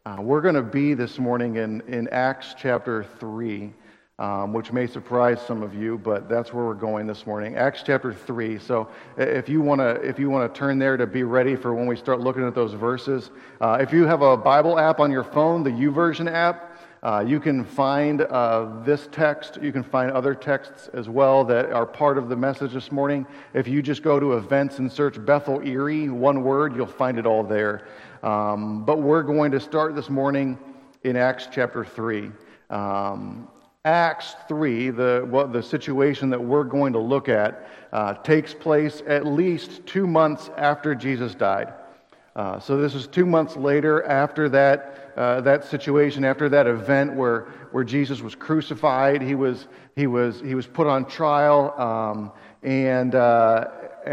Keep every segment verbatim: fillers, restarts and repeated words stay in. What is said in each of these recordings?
Uh, we're going to be this morning in, in Acts chapter three, um, which may surprise some of you, but that's where we're going this morning. Acts chapter three. So if you want to if you want to turn there to be ready for when we start looking at those verses. Uh, if you have a Bible app on your phone, the YouVersion app, uh, you can find uh, this text. You can find other texts as well that are part of the message this morning. If you just go to events and search Bethel Erie, one word, you'll find it all there. Um, but we're going to start this morning in Acts chapter three. Um, Acts three, the what the situation that we're going to look at, uh, takes place at least two months after Jesus died. Uh, so this is two months later after that uh, that situation, after that event where where Jesus was crucified. He was he was he was put on trial um, and. Uh,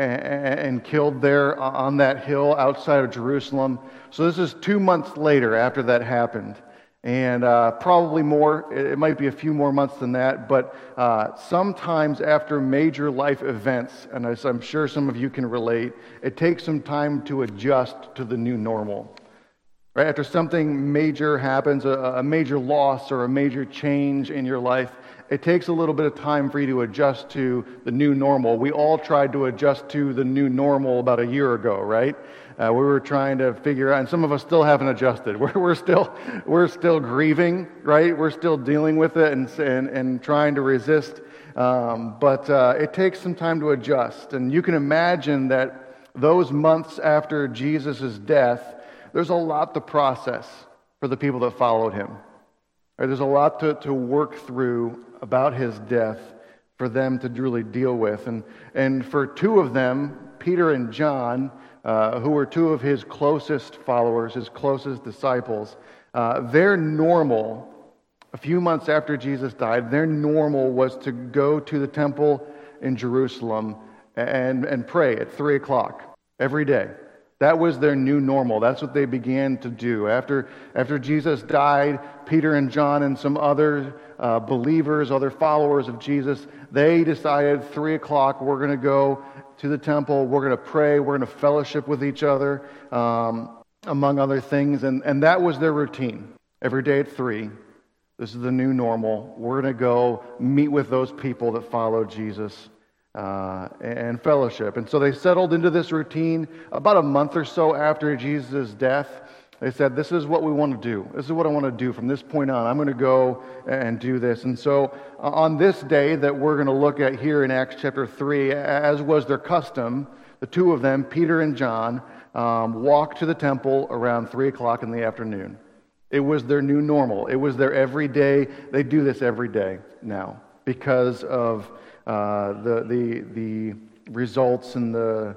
and killed there on that hill outside of Jerusalem. So this is two months later after that happened. And uh, probably more, it might be a few more months than that, but uh, sometimes after major life events, and as I'm sure some of you can relate, it takes some time to adjust to the new normal. Right? After something major happens, a, a major loss or a major change in your life, it takes a little bit of time for you to adjust to the new normal. We all tried to adjust to the new normal about a year ago, right? Uh, we were trying to figure out, and some of us still haven't adjusted. We're, we're still we're still grieving, right? We're still dealing with it and and, and trying to resist. Um, but uh, it takes some time to adjust. And you can imagine that those months after Jesus' death, there's a lot to process for the people that followed him. Right? There's a lot to, to work through about his death for them to really deal with. And, and for two of them, Peter and John, uh, who were two of his closest followers, his closest disciples, uh, their normal, a few months after Jesus died, their normal was to go to the temple in Jerusalem and, and pray at three o'clock every day. That was their new normal. That's what they began to do. After, after Jesus died, Peter and John and some other uh, believers, other followers of Jesus, they decided three o'clock, we're going to go to the temple, we're going to pray, we're going to fellowship with each other, um, among other things. And, and that was their routine. Every day at three, this is the new normal. We're going to go meet with those people that follow Jesus. Uh, and fellowship. And so they settled into this routine about a month or so after Jesus' death. They said, this is what we want to do. This is what I want to do from this point on. I'm going to go and do this. And so uh, on this day that we're going to look at here in Acts chapter three, as was their custom, the two of them, Peter and John, um, walked to the temple around three o'clock in the afternoon. It was their new normal. It was their everyday. They do this every day now because of Uh, the the the results and the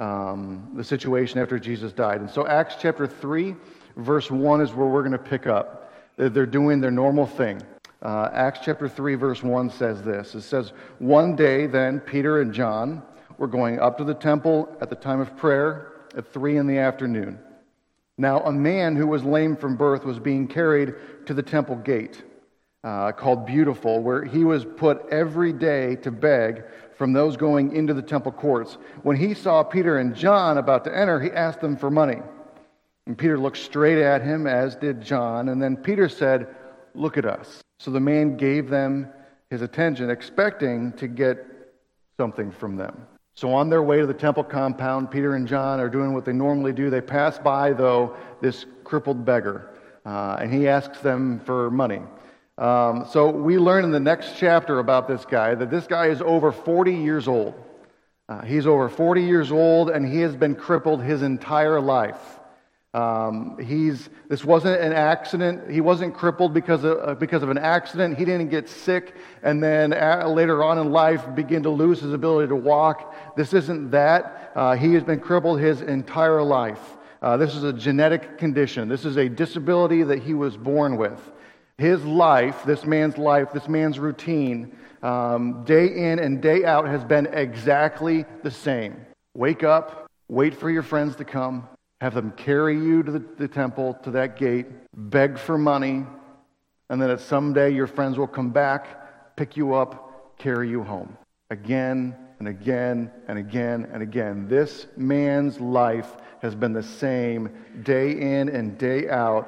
um, the situation after Jesus died. And so Acts chapter three, verse one is where we're going to pick up. They're doing their normal thing. Uh, Acts chapter three, verse one says this. It says, one day then Peter and John were going up to the temple at the time of prayer at three in the afternoon. Now a man who was lame from birth was being carried to the temple gate, Uh, called Beautiful, where he was put every day to beg from those going into the temple courts. When he saw Peter and John about to enter, he asked them for money. And Peter looked straight at him, as did John. And then Peter said, look at us. So the man gave them his attention, expecting to get something from them. So on their way to the temple compound, Peter and John are doing what they normally do. They pass by, though, this crippled beggar, uh, and he asks them for money. Um, so we learn in the next chapter about this guy that this guy is over forty years old. Uh, he's over forty years old, and he has been crippled his entire life. Um, he's this wasn't an accident. He wasn't crippled because of uh, because of an accident. He didn't get sick and then uh, later on in life begin to lose his ability to walk. This isn't that. Uh, he has been crippled his entire life. Uh, this is a genetic condition. This is a disability that he was born with. His life, this man's life, this man's routine, um, day in and day out has been exactly the same. Wake up, wait for your friends to come, have them carry you to the, the temple, to that gate, beg for money, and then at some day your friends will come back, pick you up, carry you home. Again and again and again and again. This man's life has been the same day in and day out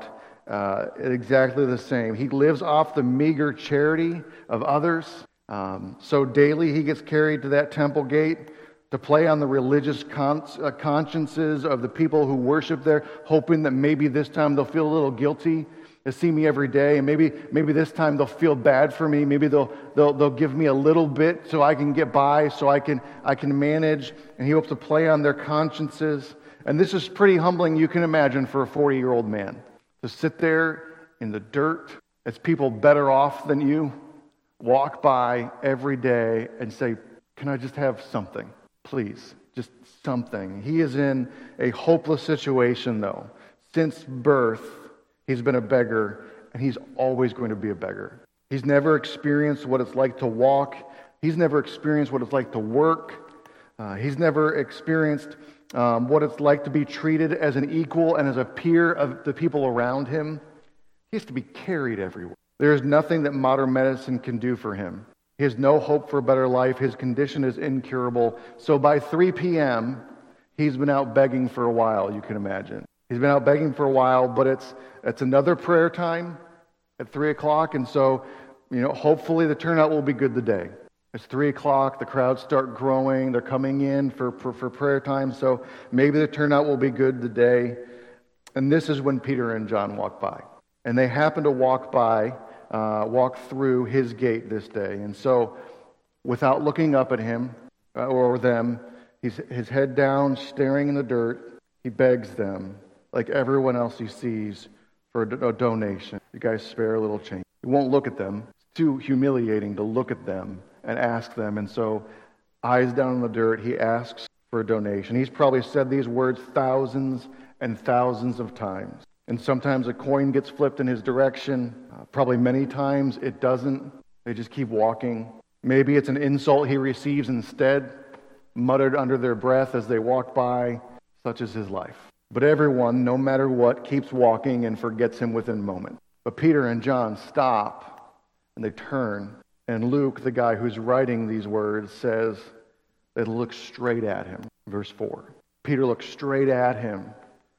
uh, exactly the same. He lives off the meager charity of others. Um, so daily he gets carried to that temple gate to play on the religious con- uh, consciences of the people who worship there, hoping that maybe this time they'll feel a little guilty. They see me every day, and maybe maybe this time they'll feel bad for me. Maybe they'll they'll they'll give me a little bit so I can get by, so I can I can manage. And he hopes to play on their consciences. And this is pretty humbling, you can imagine, for a forty-year-old man to sit there in the dirt as people better off than you walk by every day and say, "Can I just have something, please? Just something." He is in a hopeless situation, though. Since birth, he's been a beggar, and he's always going to be a beggar. He's never experienced what it's like to walk. He's never experienced what it's like to work. Uh, he's never experienced um, what it's like to be treated as an equal and as a peer of the people around him. He has to be carried everywhere. There is nothing that modern medicine can do for him. He has no hope for a better life. His condition is incurable. So by three p.m., he's been out begging for a while, you can imagine. He's been out begging for a while, but it's it's another prayer time at three o'clock, and so, you know, hopefully the turnout will be good today. It's three o'clock, the crowds start growing, they're coming in for, for, for prayer time, so maybe the turnout will be good today. And this is when Peter and John walk by. And they happen to walk by, uh, walk through his gate this day. And so, without looking up at him uh, or them, he's his head down, staring in the dirt, he begs them, like everyone else he sees, for a, do- a donation. You guys spare a little change. He won't look at them. It's too humiliating to look at them and ask them. And so, eyes down in the dirt, he asks for a donation. He's probably said these words thousands and thousands of times. And sometimes a coin gets flipped in his direction. Uh, probably many times it doesn't. They just keep walking. Maybe it's an insult he receives instead, muttered under their breath as they walk by. Such is his life. But everyone, no matter what, keeps walking and forgets him within a moment. But Peter and John stop, and they turn. And Luke, the guy who's writing these words, says they look straight at him. Verse four. Peter looked straight at him,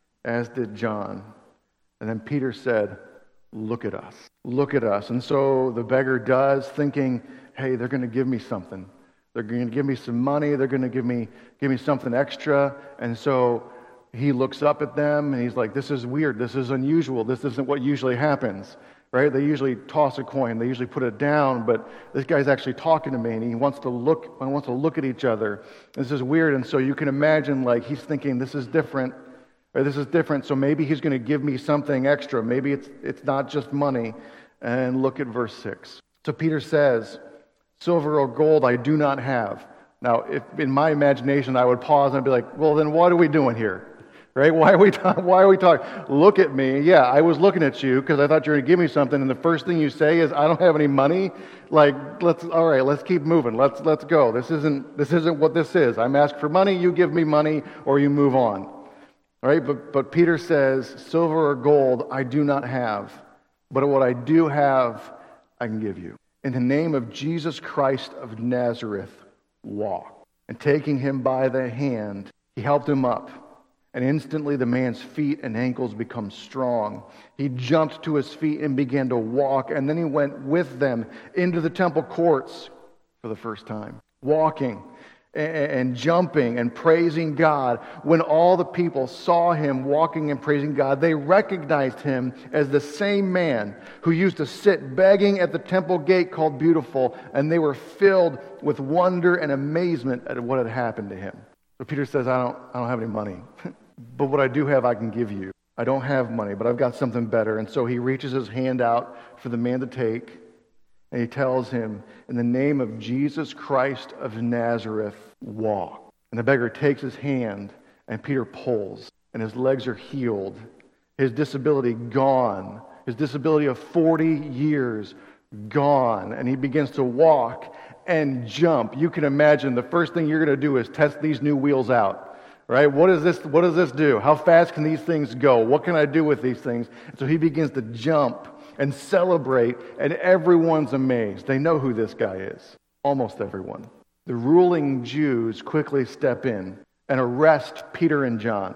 as did John. And then Peter said, "Look at us. Look at us." And so the beggar does, thinking, hey, they're going to give me something. They're going to give me some money. They're going to give me give me something extra. And so he looks up at them, and he's like, this is weird. This is unusual. This isn't what usually happens, right? They usually toss a coin. They usually put it down, but this guy's actually talking to me, and he wants to look, he wants to look at each other. This is weird. And so you can imagine, like, he's thinking, this is different. Or this is different, so maybe he's going to give me something extra. Maybe it's it's not just money. And look at verse six. So Peter says, "Silver or gold I do not have." Now, if in my imagination I would pause and I'd be like, well, then what are we doing here? Right? Why are we ta- why are we talking? Look at me. Yeah, I was looking at you because I thought you were going to give me something, and the first thing you say is, "I don't have any money." Like, let's all right, let's keep moving. Let's let's go. This isn't this isn't what this is. I'm asked for money, you give me money, or you move on. All right, but, but Peter says, "Silver or gold I do not have, but what I do have, I can give you. In the name of Jesus Christ of Nazareth, walk." And taking him by the hand, he helped him up. And instantly the man's feet and ankles become strong. He jumped to his feet and began to walk, and then he went with them into the temple courts for the first time, walking and jumping and praising God. When all the people saw him walking and praising God, they recognized him as the same man who used to sit begging at the temple gate called Beautiful, and they were filled with wonder and amazement at what had happened to him. So Peter says, I don't, I don't have any money, but what I do have I can give you. I don't have money, but I've got something better. And so he reaches his hand out for the man to take, and he tells him, in the name of Jesus Christ of Nazareth, walk. And the beggar takes his hand, and Peter pulls, and his legs are healed. His disability gone. His disability of forty years gone. And he begins to walk and jump. You can imagine the first thing you're going to do is test these new wheels out. Right? What does this, what does this do? How fast can these things go? What can I do with these things? And so he begins to jump and celebrate, and everyone's amazed. They know who this guy is. Almost everyone. The ruling Jews quickly step in and arrest Peter and John.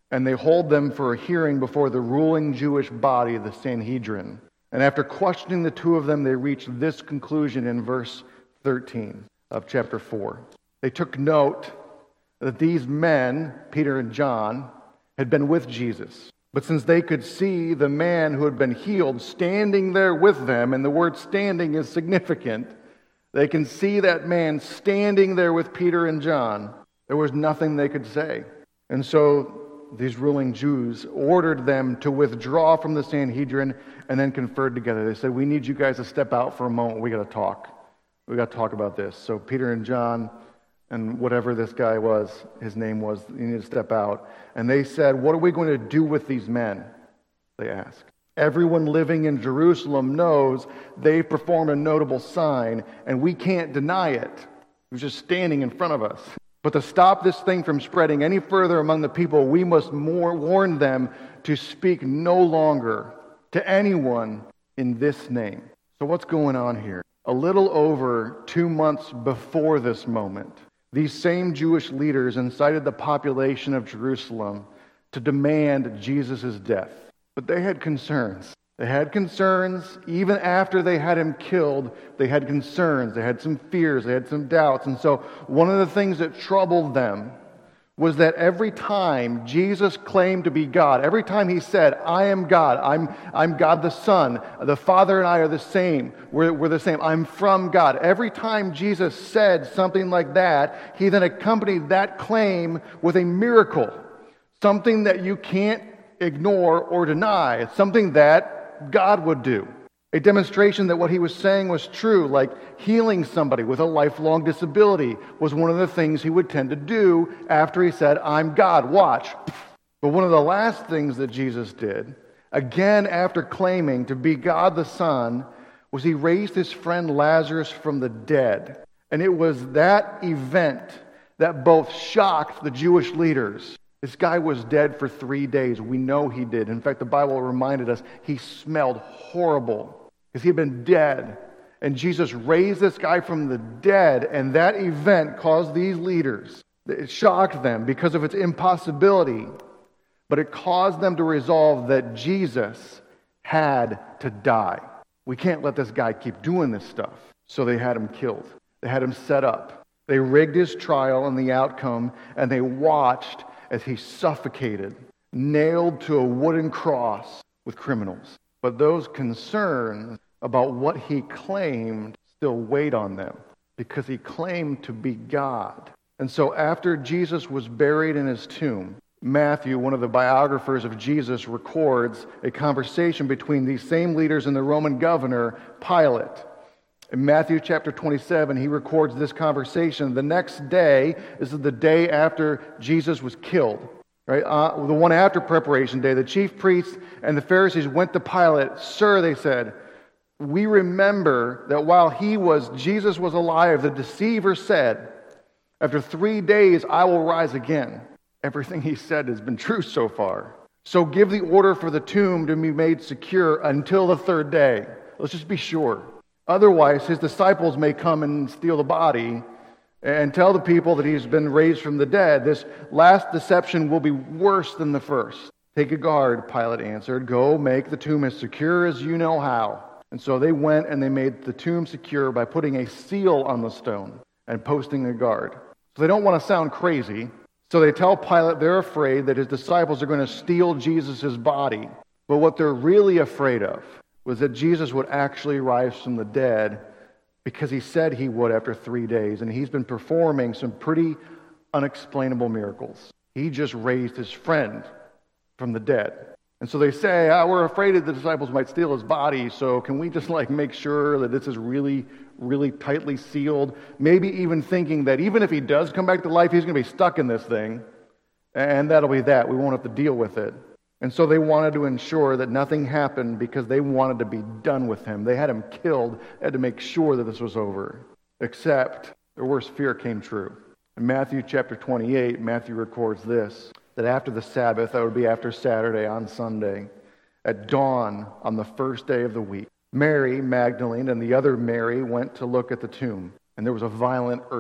and they hold them for a hearing before the ruling Jewish body, the Sanhedrin. And after questioning the two of them, they reach this conclusion in verse thirteen of chapter four. They took note that these men, Peter and John, had been with Jesus. But since they could see the man who had been healed standing there with them, and the word standing is significant, they can see that man standing there with Peter and John, there was nothing they could say. And so these ruling Jews ordered them to withdraw from the Sanhedrin and then conferred together. They said, we need you guys to step out for a moment. We got to talk. We got to talk about this. So Peter and John and whatever this guy was, his name was, you need to step out. And they said, what are we going to do with these men? They asked. Everyone living in Jerusalem knows they performed a notable sign, and we can't deny it. It was just standing in front of us. But to stop this thing from spreading any further among the people, we must more warn them to speak no longer to anyone in this name. So what's going on here? A little over two months before this moment, these same Jewish leaders incited the population of Jerusalem to demand Jesus' death. But they had concerns. They had concerns. Even after they had him killed, they had concerns. They had some fears. They had some doubts. And so one of the things that troubled them was that every time Jesus claimed to be God, every time he said, I am God, I'm, I'm God the Son, the Father and I are the same, we're, we're the same, I'm from God. Every time Jesus said something like that, he then accompanied that claim with a miracle, something that you can't ignore or deny, something that God would do. A demonstration that what he was saying was true, like healing somebody with a lifelong disability was one of the things he would tend to do after he said, I'm God, watch. But one of the last things that Jesus did, again after claiming to be God the Son, was he raised his friend Lazarus from the dead. And it was that event that both shocked the Jewish leaders. This guy was dead for three days. We know he did. In fact, the Bible reminded us he smelled horrible because he had been dead. And Jesus raised this guy from the dead, and that event caused these leaders, it shocked them because of its impossibility, but it caused them to resolve that Jesus had to die. We can't let this guy keep doing this stuff. So they had him killed. They had him set up. They rigged his trial and the outcome, and they watched as he suffocated, nailed to a wooden cross with criminals. But those concerns about what he claimed still weighed on them because he claimed to be God. And so after Jesus was buried in his tomb, Matthew, one of the biographers of Jesus, records a conversation between these same leaders and the Roman governor, Pilate. In Matthew chapter twenty-seven, he records this conversation. The next day, this is the day after Jesus was killed, right? Uh, the one after preparation day, the chief priests and the Pharisees went to Pilate. Sir, they said, we remember that while he was, Jesus was alive, the deceiver said, after three days I will rise again. Everything he said has been true so far. So give the order for the tomb to be made secure until the third day. Let's just be sure. Otherwise, his disciples may come and steal the body and tell the people that he's been raised from the dead. This last deception will be worse than the first. Take a guard, Pilate answered. Go make the tomb as secure as you know how. And so they went and they made the tomb secure by putting a seal on the stone and posting a guard. So they don't want to sound crazy. So they tell Pilate they're afraid that his disciples are going to steal Jesus' body. But what they're really afraid of was that Jesus would actually rise from the dead because he said he would after three days. And he's been performing some pretty unexplainable miracles. He just raised his friend from the dead. And so they say, ah, we're afraid that the disciples might steal his body, so can we just like make sure that this is really, really tightly sealed? Maybe even thinking that even if he does come back to life, he's going to be stuck in this thing, and that'll be that. We won't have to deal with it. And so they wanted to ensure that nothing happened because they wanted to be done with him. They had him killed, they had to make sure that this was over. Except their worst fear came true. In Matthew chapter twenty-eight, Matthew records this, that after the Sabbath, that would be after Saturday on Sunday, at dawn on the first day of the week, Mary Magdalene and the other Mary went to look at the tomb, and there was a violent earthquake.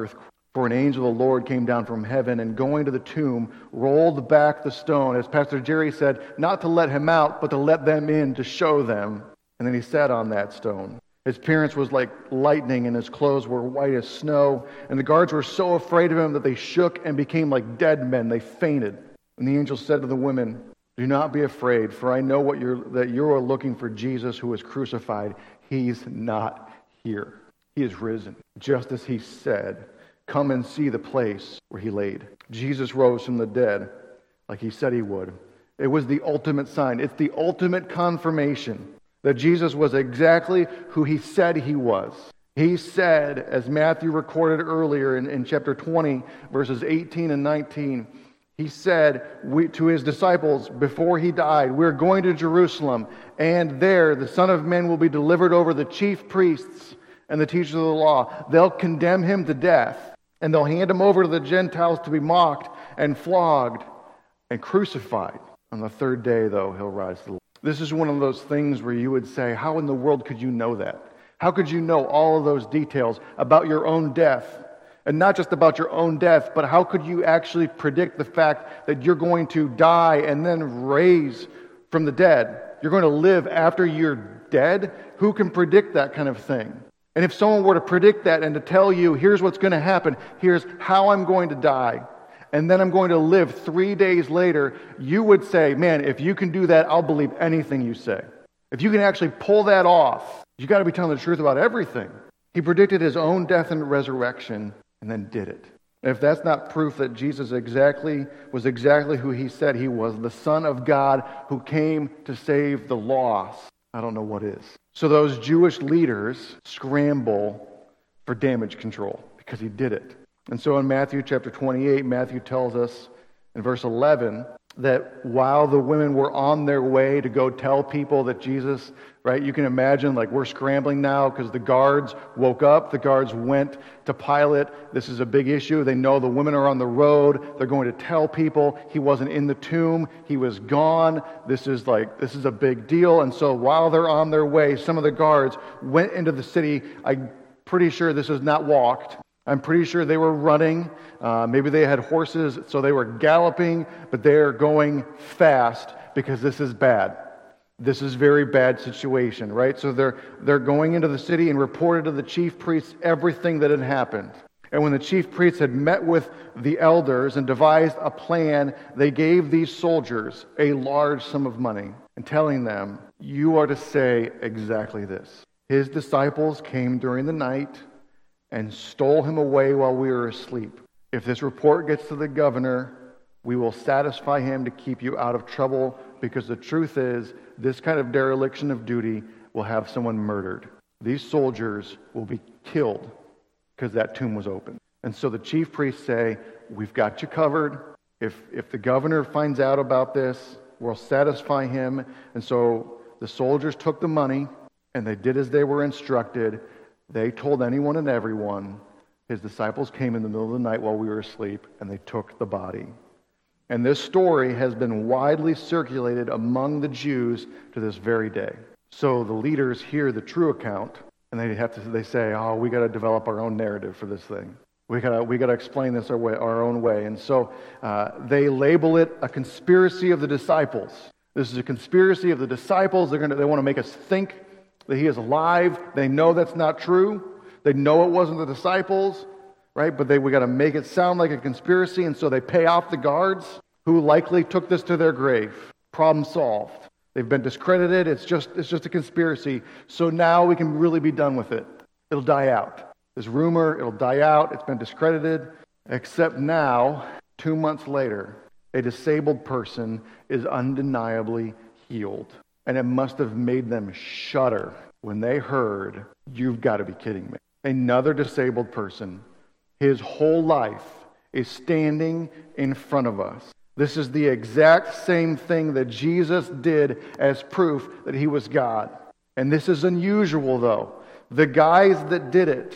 For an angel of the Lord came down from heaven and going to the tomb, rolled back the stone, as Pastor Jerry said, not to let him out, but to let them in, to show them. And then he sat on that stone. His appearance was like lightning, and his clothes were white as snow. And the guards were so afraid of him that they shook and became like dead men. They fainted. And the angel said to the women, do not be afraid, for I know what you're, that you are looking for Jesus who was crucified. He's not here. He is risen, just as he said. Come and see the place where he laid. Jesus rose from the dead like he said he would. It was the ultimate sign. It's the ultimate confirmation that Jesus was exactly who he said he was. He said, as Matthew recorded earlier in, in chapter twenty, verses eighteen and nineteen, he said we, to his disciples before he died, we're going to Jerusalem, and there the Son of Man will be delivered over the chief priests and the teachers of the law. They'll condemn him to death, and they'll hand him over to the Gentiles to be mocked and flogged and crucified. On the third day, though, he'll rise to life. This is one of those things where you would say, how in the world could you know that? How could you know all of those details about your own death? And not just about your own death, but how could you actually predict the fact that you're going to die and then raise from the dead? You're going to live after you're dead? Who can predict that kind of thing? And if someone were to predict that and to tell you, here's what's going to happen, here's how I'm going to die, and then I'm going to live three days later, you would say, man, if you can do that, I'll believe anything you say. If you can actually pull that off, you got to be telling the truth about everything. He predicted his own death and resurrection and then did it. And if that's not proof that Jesus exactly was exactly who he said he was, the Son of God who came to save the lost, I don't know what is. So those Jewish leaders scramble for damage control because he did it. And so in Matthew chapter twenty-eight, Matthew tells us in verse eleven that while the women were on their way to go tell people that Jesus, right, you can imagine like we're scrambling now because the guards woke up, the guards went to Pilate. This is a big issue. They know the women are on the road. They're going to tell people he wasn't in the tomb. He was gone. This is like, this is a big deal. And so while they're on their way, some of the guards went into the city. I'm pretty sure this is not walked. I'm pretty sure they were running. Uh, maybe they had horses, so they were galloping, but they're going fast because this is bad. This is very bad situation, right? So they're they're going into the city and reported to the chief priests everything that had happened. And when the chief priests had met with the elders and devised a plan, they gave these soldiers a large sum of money and telling them, you are to say exactly this. His disciples came during the night and stole him away while we were asleep. If this report gets to the governor, we will satisfy him to keep you out of trouble, because the truth is, this kind of dereliction of duty will have someone murdered. These soldiers will be killed because that tomb was open. And so the chief priests say, we've got you covered. If, if the governor finds out about this, we'll satisfy him. And so the soldiers took the money, and they did as they were instructed. They told anyone and everyone. His disciples came in the middle of the night while we were asleep, and they took the body. And this story has been widely circulated among the Jews to this very day. So the leaders hear the true account, and they have to. They say, "Oh, we got to develop our own narrative for this thing. We got to we got to explain this our way, our own way." And so uh, they label it a conspiracy of the disciples. This is a conspiracy of the disciples. They're gonna. They want to make us think that he is alive. They know that's not true. They know it wasn't the disciples, right? But they we got to make it sound like a conspiracy, and so they pay off the guards who likely took this to their grave. Problem solved. They've been discredited. It's just it's just a conspiracy. So now we can really be done with it. It'll die out. This rumor, it'll die out. It's been discredited. Except now, two months later, a disabled person is undeniably healed. And it must have made them shudder when they heard, you've got to be kidding me. Another disabled person, his whole life is standing in front of us. This is the exact same thing that Jesus did as proof that he was God. And this is unusual, though. The guys that did it,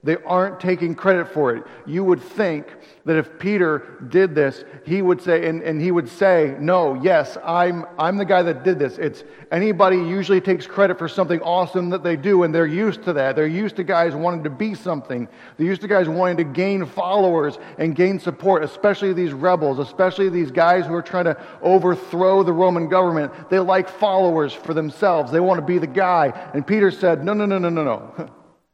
They aren't taking credit for it. You would think that if Peter did this, he would say, and, and he would say, no, yes, I'm I'm the guy that did this. It's anybody usually takes credit for something awesome that they do, and they're used to that. They're used to guys wanting to be something. They're used to guys wanting to gain followers and gain support, especially these rebels, especially these guys who are trying to overthrow the Roman government. They like followers for themselves. They want to be the guy. And Peter said, no, no, no, no, no, no.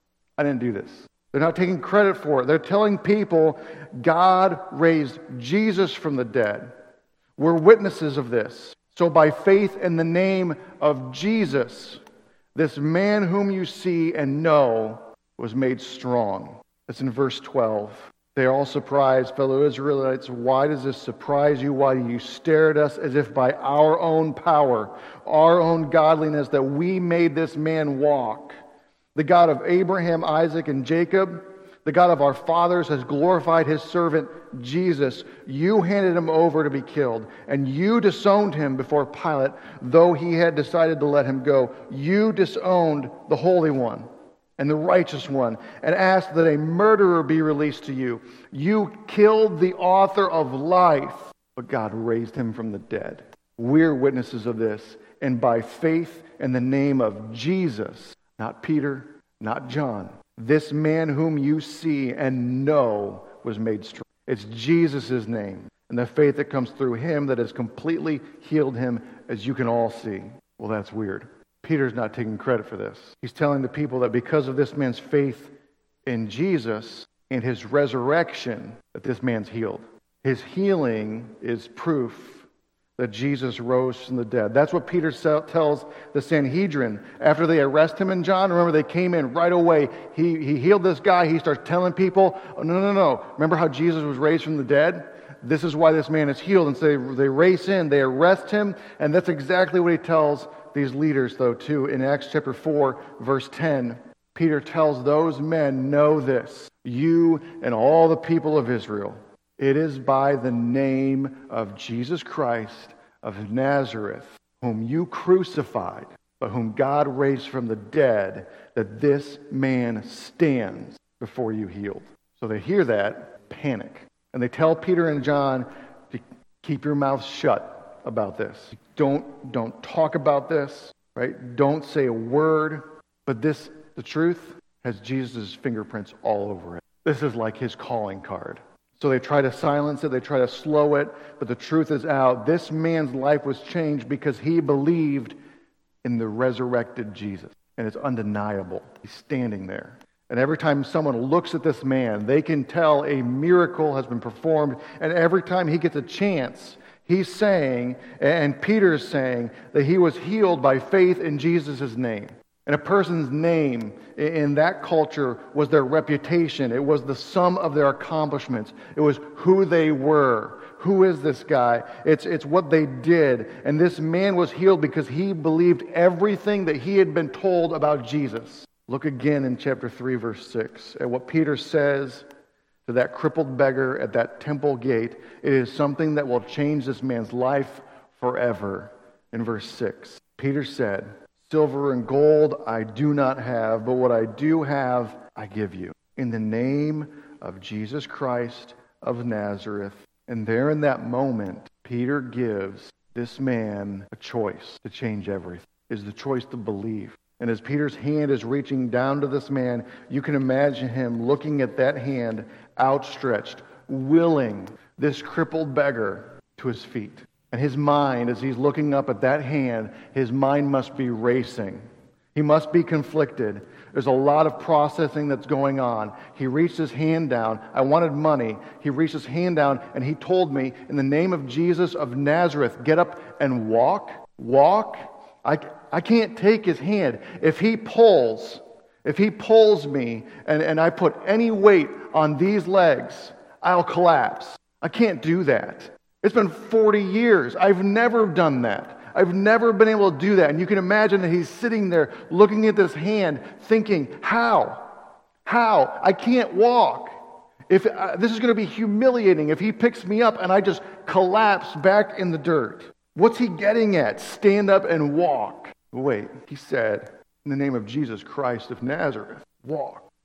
I didn't do this. They're not taking credit for it. They're telling people God raised Jesus from the dead. We're witnesses of this. So by faith in the name of Jesus, this man whom you see and know was made strong. That's in verse twelve. They are all surprised, fellow Israelites. Why does this surprise you? Why do you stare at us as if by our own power, our own godliness, that we made this man walk? The God of Abraham, Isaac, and Jacob, the God of our fathers, has glorified his servant Jesus. You handed him over to be killed, and you disowned him before Pilate, though he had decided to let him go. You disowned the Holy One and the Righteous One, and asked that a murderer be released to you. You killed the author of life, but God raised him from the dead. We're witnesses of this, and by faith in the name of Jesus, not Peter, not John. This man whom you see and know was made strong. It's Jesus' name and the faith that comes through him that has completely healed him, as you can all see. Well, that's weird. Peter's not taking credit for this. He's telling the people that because of this man's faith in Jesus and his resurrection, that this man's healed. His healing is proof that Jesus rose from the dead. That's what Peter tells the Sanhedrin. After they arrest him and John, remember they came in right away. He, he healed this guy. He starts telling people, oh, no, no, no. Remember how Jesus was raised from the dead? This is why this man is healed. And so they, they race in, they arrest him, and that's exactly what he tells these leaders, though, too. In Acts chapter four, verse ten, Peter tells those men, know this, you and all the people of Israel, it is by the name of Jesus Christ of Nazareth, whom you crucified, but whom God raised from the dead, that this man stands before you healed. So they hear that, panic. And they tell Peter and John to keep your mouths shut about this. Don't, don't talk about this, right? Don't say a word. But this, the truth, has Jesus' fingerprints all over it. This is like his calling card. So they try to silence it, they try to slow it, but the truth is out. This man's life was changed because he believed in the resurrected Jesus. And it's undeniable. He's standing there. And every time someone looks at this man, they can tell a miracle has been performed. And every time he gets a chance, he's saying, and Peter's saying, that he was healed by faith in Jesus' name. And a person's name in that culture was their reputation. It was the sum of their accomplishments. It was who they were. Who is this guy? It's, it's what they did. And this man was healed because he believed everything that he had been told about Jesus. Look again in chapter three, verse six, at what Peter says to that crippled beggar at that temple gate. It is something that will change this man's life forever. In verse six, Peter said, silver and gold I do not have, but what I do have, I give you. In the name of Jesus Christ of Nazareth. And there in that moment, Peter gives this man a choice to change everything. Is the choice to believe. And as Peter's hand is reaching down to this man, you can imagine him looking at that hand outstretched, willing this crippled beggar to his feet. And his mind, as he's looking up at that hand, his mind must be racing. He must be conflicted. There's a lot of processing that's going on. He reached his hand down. I wanted money. He reached his hand down and he told me, in the name of Jesus of Nazareth, get up and walk. Walk. I, I can't take his hand. If he pulls, if he pulls me and, and I put any weight on these legs, I'll collapse. I can't do that. It's been forty years. I've never done that. I've never been able to do that. And you can imagine that he's sitting there looking at this hand thinking, how? How? I can't walk. If uh, this is going to be humiliating if he picks me up and I just collapse back in the dirt. What's he getting at? Stand up and walk. Wait, he said, in the name of Jesus Christ of Nazareth, walk.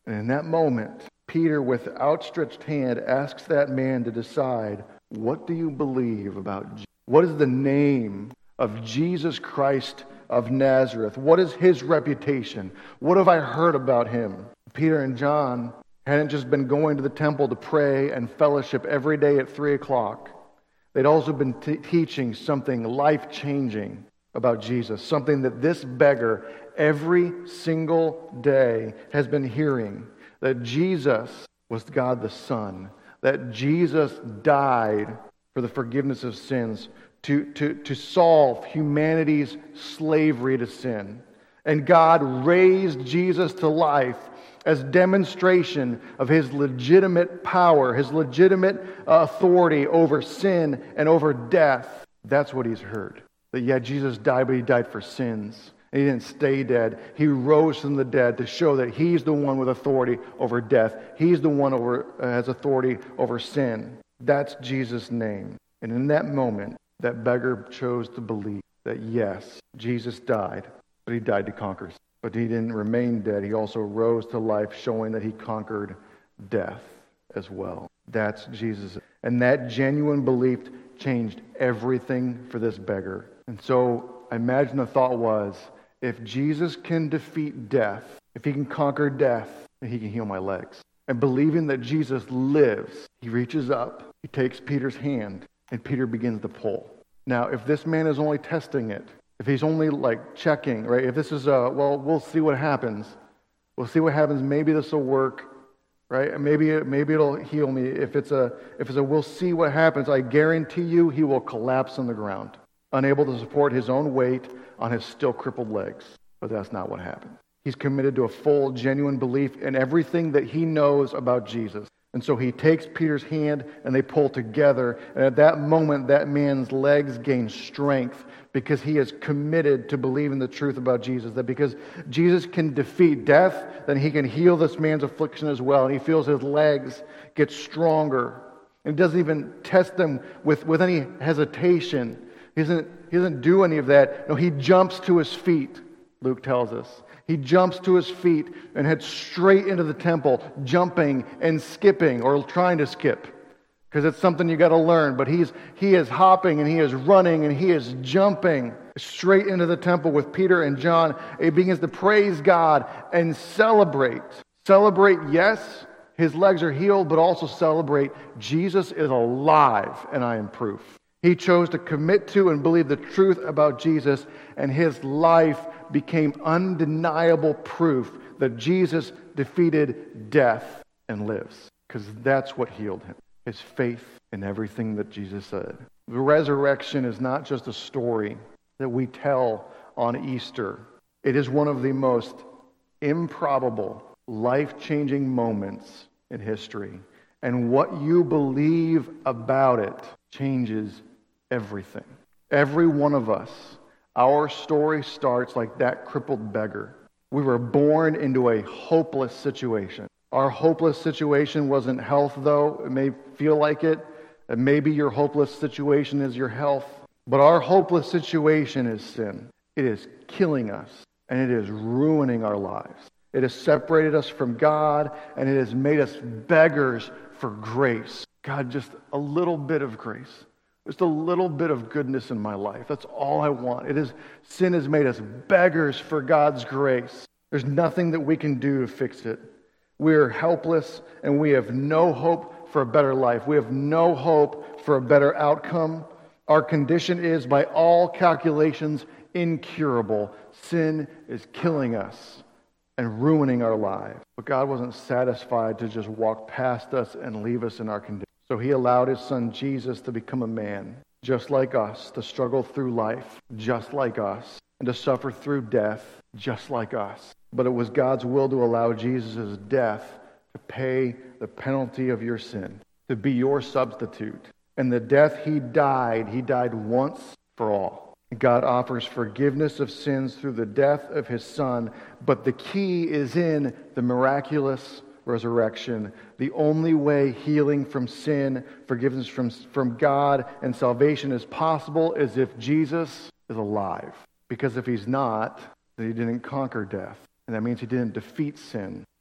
And in that moment, Peter, with outstretched hand, asks that man to decide, what do you believe about Jesus? What is the name of Jesus Christ of Nazareth? What is his reputation? What have I heard about him? Peter and John hadn't just been going to the temple to pray and fellowship every day at three o'clock. They'd also been t- teaching something life-changing about Jesus, something that this beggar every single day has been hearing, that Jesus was God the Son, that Jesus died for the forgiveness of sins, to, to, to solve humanity's slavery to sin. And God raised Jesus to life as demonstration of his legitimate power, his legitimate authority over sin and over death. That's what he's heard. That yeah, Jesus died, but he died for sins. And he didn't stay dead. He rose from the dead to show that he's the one with authority over death. He's the one over uh, has authority over sin. That's Jesus' name. And in that moment, that beggar chose to believe that yes, Jesus died, but he died to conquer sin. But he didn't remain dead. He also rose to life, showing that he conquered death as well. That's Jesus. And that genuine belief changed everything for this beggar. And so I imagine the thought was, if Jesus can defeat death, if he can conquer death, then he can heal my legs. And believing that Jesus lives, he reaches up, he takes Peter's hand, and Peter begins to pull. Now, if this man is only testing it, if he's only like checking, right? If this is a, well, we'll see what happens. We'll see what happens. Maybe this will work, right? Maybe it, maybe it'll heal me. If it's a, if it's a, we'll see what happens. I guarantee you, he will collapse on the ground, unable to support his own weight on his still crippled legs. But that's not what happened. He's committed to a full, genuine belief in everything that he knows about Jesus. And so he takes Peter's hand and they pull together. And at that moment, that man's legs gain strength because he is committed to believing the truth about Jesus. That because Jesus can defeat death, then he can heal this man's affliction as well. And he feels his legs get stronger. And doesn't even test them with, with any hesitation. He doesn't, he doesn't do any of that. No, he jumps to his feet, Luke tells us. He jumps to his feet and heads straight into the temple, jumping and skipping, or trying to skip, because it's something you got to learn. But he's he is hopping and he is running and he is jumping straight into the temple with Peter and John. He begins to praise God and celebrate. Celebrate, yes, his legs are healed, but also celebrate Jesus is alive and I am proof. He chose to commit to and believe the truth about Jesus, and his life became undeniable proof that Jesus defeated death and lives, because that's what healed him, his faith in everything that Jesus said. The resurrection is not just a story that we tell on Easter. It is one of the most improbable, life-changing moments in history. And what you believe about it changes everything. Every one of us, our story starts like that crippled beggar. We were born into a hopeless situation. Our hopeless situation wasn't health, though. It may feel like it. And maybe your hopeless situation is your health. But our hopeless situation is sin. It is killing us, and it is ruining our lives. It has separated us from God, and it has made us beggars for grace. God, just a little bit of grace. Just a little bit of goodness in my life. That's all I want. It is sin has made us beggars for God's grace. There's nothing that we can do to fix it. We are helpless, and we have no hope for a better life. We have no hope for a better outcome. Our condition is, by all calculations, incurable. Sin is killing us and ruining our lives. But God wasn't satisfied to just walk past us and leave us in our condition. So he allowed his son Jesus to become a man, just like us, to struggle through life, just like us, and to suffer through death, just like us. But it was God's will to allow Jesus' death to pay the penalty of your sin, to be your substitute. And the death he died, he died once for all. God offers forgiveness of sins through the death of his son, but the key is in the miraculous resurrection. The only way healing from sin, forgiveness from, from God, and salvation is possible is if Jesus is alive. Because if he's not, then he didn't conquer death. And that means he didn't defeat sin.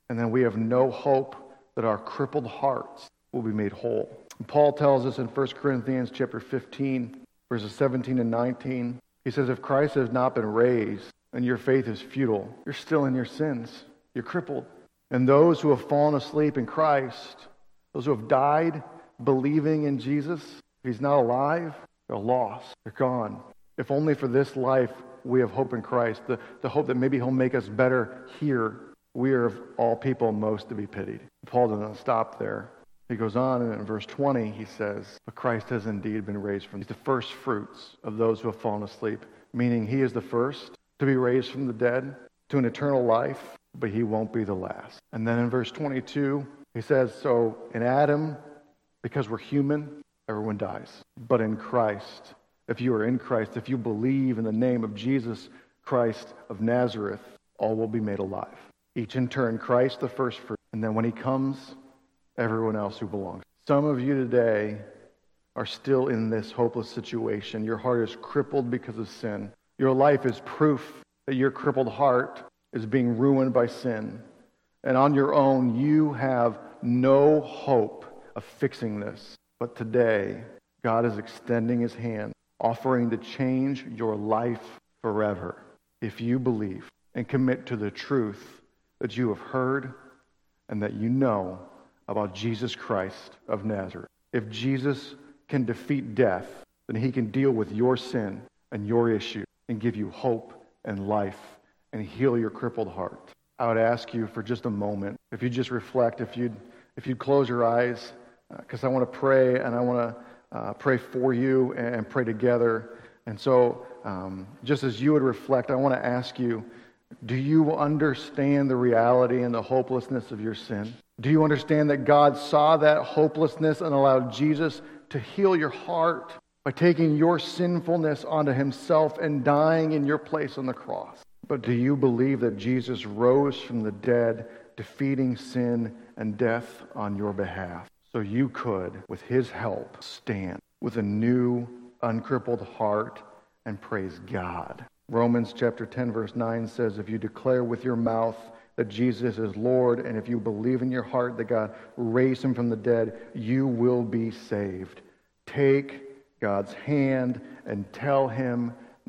And then we have no hope that our crippled hearts will be made whole. And Paul tells us in First Corinthians chapter fifteen, verses seventeen and nineteen, he says, if Christ has not been raised and your faith is futile, you're still in your sins. You're crippled. And those who have fallen asleep in Christ, those who have died believing in Jesus, if he's not alive, they're lost. They're gone. If only for this life we have hope in Christ, the, the hope that maybe he'll make us better here, we are of all people most to be pitied. Paul doesn't stop there. He goes on, and in verse twenty, he says, but Christ has indeed been raised from the first fruits of those who have fallen asleep, meaning he is the first to be raised from the dead to an eternal life, but he won't be the last. And then in verse twenty-two, he says, so in Adam, because we're human, everyone dies. But in Christ, if you are in Christ, if you believe in the name of Jesus Christ of Nazareth, all will be made alive. Each in turn, Christ the first fruit, and then when he comes, everyone else who belongs. Some of you today are still in this hopeless situation. Your heart is crippled because of sin. Your life is proof that your crippled heart is being ruined by sin. And on your own, you have no hope of fixing this. But today, God is extending his hand, offering to change your life forever if you believe and commit to the truth that you have heard and that you know about Jesus Christ of Nazareth. If Jesus can defeat death, then he can deal with your sin and your issue and give you hope and life and heal your crippled heart. I would ask you for just a moment, if you just reflect, if you'd, if you'd close your eyes, because uh, I want to pray and I want to uh, pray for you and, and pray together. And so um, just as you would reflect, I want to ask you, do you understand the reality and the hopelessness of your sin? Do you understand that God saw that hopelessness and allowed Jesus to heal your heart by taking your sinfulness onto himself and dying in your place on the cross? But do you believe that Jesus rose from the dead, defeating sin and death on your behalf, so you could, with his help, stand with a new, uncrippled heart and praise God? Romans chapter ten, verse nine says, if you declare with your mouth that Jesus is Lord, and if you believe in your heart that God raised him from the dead, you will be saved. Take God's hand and tell him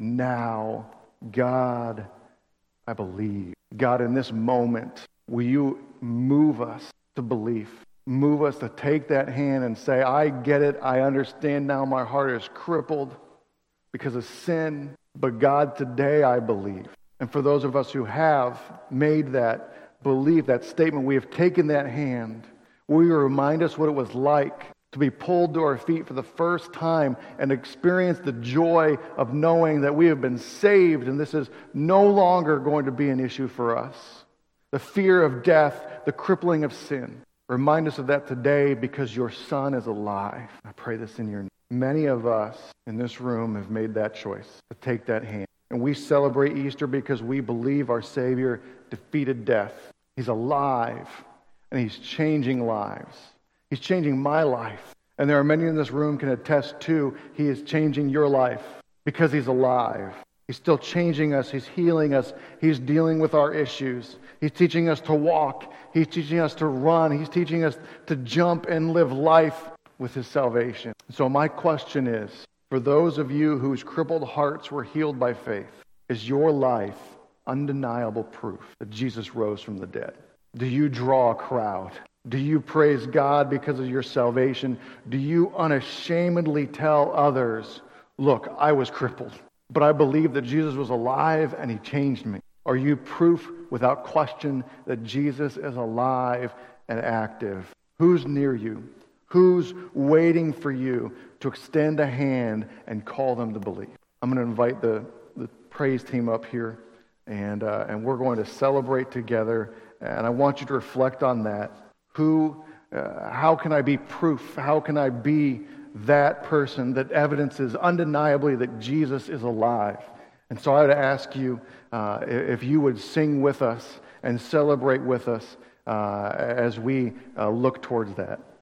now, God, I believe. God, in this moment, will you move us to belief? Move us to take that hand and say, I get it. I understand now. My heart is crippled because of sin. But God, today I believe. And for those of us who have made that belief, that statement, we have taken that hand. Will you remind us what it was like to be pulled to our feet for the first time and experience the joy of knowing that we have been saved and this is no longer going to be an issue for us. The fear of death, the crippling of sin. Remind us of that today because your Son is alive. I pray this in your name. Many of us in this room have made that choice to take that hand. And we celebrate Easter because we believe our Savior defeated death. He's alive and he's changing lives. He's changing my life. And there are many in this room can attest to he is changing your life because he's alive. He's still changing us. He's healing us. He's dealing with our issues. He's teaching us to walk. He's teaching us to run. He's teaching us to jump and live life with his salvation. So my question is, for those of you whose crippled hearts were healed by faith, is your life undeniable proof that Jesus rose from the dead? Do you draw a crowd? Do you praise God because of your salvation? Do you unashamedly tell others, look, I was crippled, but I believe that Jesus was alive and he changed me? Are you proof without question that Jesus is alive and active? Who's near you? Who's waiting for you to extend a hand and call them to believe? I'm going to invite the, the praise team up here, and uh, and we're going to celebrate together. And I want you to reflect on that. Who, uh, how can I be proof? How can I be that person that evidences undeniably that Jesus is alive? And so I would ask you uh, if you would sing with us and celebrate with us uh, as we uh, look towards that.